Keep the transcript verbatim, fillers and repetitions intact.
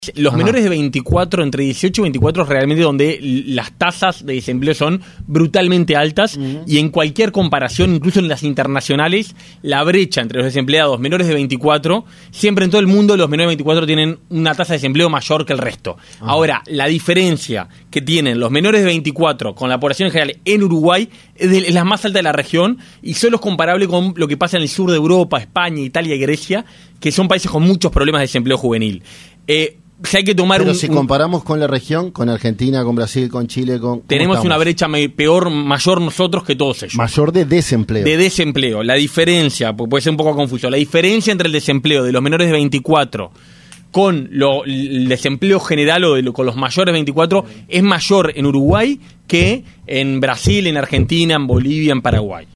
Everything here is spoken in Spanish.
Los Ajá. menores de veinticuatro, entre dieciocho y veinticuatro, realmente donde las tasas de desempleo son brutalmente altas. Uh-huh. Y en cualquier comparación, incluso en las internacionales, la brecha entre los desempleados menores de veinticuatro, siempre en todo el mundo los menores de veinticuatro tienen una tasa de desempleo mayor que el resto. Uh-huh. Ahora, la diferencia que tienen los menores de veinticuatro con la población en general en Uruguay es, de, es la más alta de la región y solo es comparable con lo que pasa en el sur de Europa, España, Italia y Grecia, que son países con muchos problemas de desempleo juvenil. Eh, Si hay que tomar Pero un, si un, comparamos con la región, con Argentina, con Brasil, con Chile, con tenemos estamos? una brecha peor, mayor nosotros que todos ellos. Mayor de desempleo. De desempleo. La diferencia, pues puede ser un poco confuso, la diferencia entre el desempleo de los menores de veinticuatro con lo, el desempleo general o de lo, con los mayores de veinticuatro es mayor en Uruguay que en Brasil, en Argentina, en Bolivia, en Paraguay.